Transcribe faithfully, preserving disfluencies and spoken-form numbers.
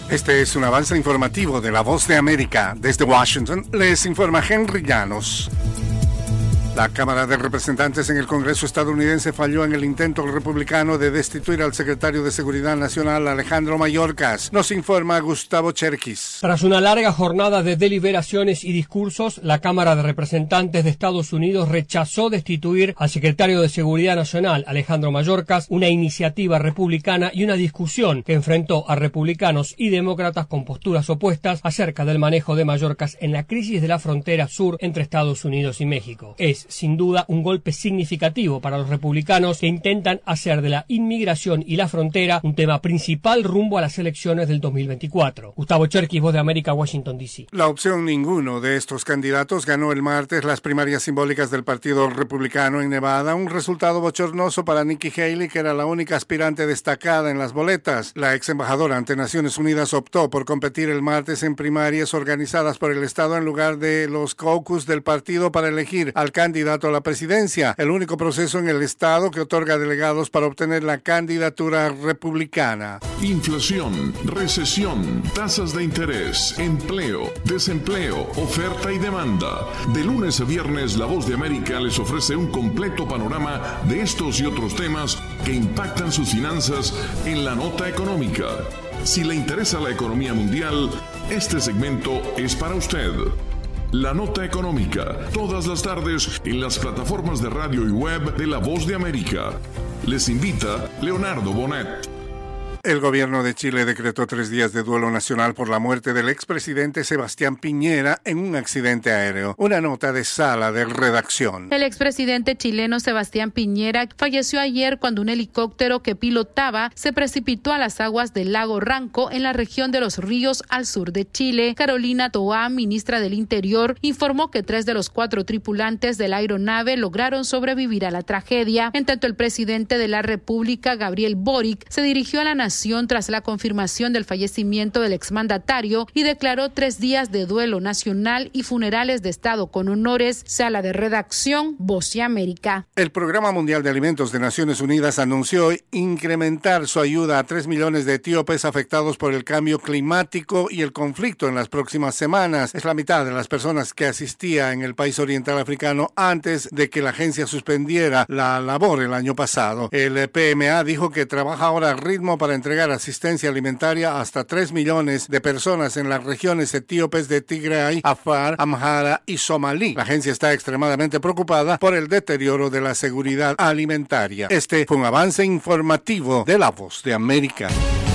Este es un avance informativo de La Voz de América. Desde Washington les informa Henry Llanos. La Cámara de Representantes en el Congreso estadounidense falló en el intento republicano de destituir al secretario de Seguridad Nacional, Alejandro Mayorkas. Nos informa Gustavo Cherkis. Tras una larga jornada de deliberaciones y discursos, la Cámara de Representantes de Estados Unidos rechazó destituir al secretario de Seguridad Nacional, Alejandro Mayorkas, una iniciativa republicana y una discusión que enfrentó a republicanos y demócratas con posturas opuestas acerca del manejo de Mayorkas en la crisis de la frontera sur entre Estados Unidos y México. Es sin duda un golpe significativo para los republicanos que intentan hacer de la inmigración y la frontera un tema principal rumbo a las elecciones del dos mil veinticuatro. Gustavo Cherkis, Voz de América, Washington, D C. La opción ninguno de estos candidatos ganó el martes las primarias simbólicas del Partido Republicano en Nevada, un resultado bochornoso para Nikki Haley, que era la única aspirante destacada en las boletas. La ex embajadora ante Naciones Unidas optó por competir el martes en primarias organizadas por el Estado en lugar de los caucus del partido para elegir al candidato candidato a la presidencia, el único proceso en el estado que otorga delegados para obtener la candidatura republicana. Inflación, recesión, tasas de interés, empleo, desempleo, oferta y demanda. De lunes a viernes, La Voz de América les ofrece un completo panorama de estos y otros temas que impactan sus finanzas en la nota económica. Si le interesa la economía mundial, este segmento es para usted. La Nota Económica, todas las tardes en las plataformas de radio y web de La Voz de América. Les invita Leonardo Bonet. El gobierno de Chile decretó tres días de duelo nacional por la muerte del expresidente Sebastián Piñera en un accidente aéreo. Una nota de Sala de Redacción. El expresidente chileno Sebastián Piñera falleció ayer cuando un helicóptero que pilotaba se precipitó a las aguas del lago Ranco en la región de Los Ríos al sur de Chile. Carolina Toá, ministra del Interior, informó que tres de los cuatro tripulantes de la aeronave lograron sobrevivir a la tragedia. En tanto, el presidente de la República, Gabriel Boric, se dirigió a la nación tras la confirmación del fallecimiento del exmandatario y declaró tres días de duelo nacional y funerales de Estado con honores. Sala de Redacción, Voz de América. El Programa Mundial de Alimentos de Naciones Unidas anunció incrementar su ayuda a tres millones de etíopes afectados por el cambio climático y el conflicto en las próximas semanas. Es la mitad de las personas que asistía en el país oriental africano antes de que la agencia suspendiera la labor el año pasado. El P M A dijo que trabaja ahora a ritmo para entregar asistencia alimentaria hasta tres millones de personas en las regiones etíopes de Tigray, Afar, Amhara y Somalí. La agencia está extremadamente preocupada por el deterioro de la seguridad alimentaria. Este fue un avance informativo de La Voz de América.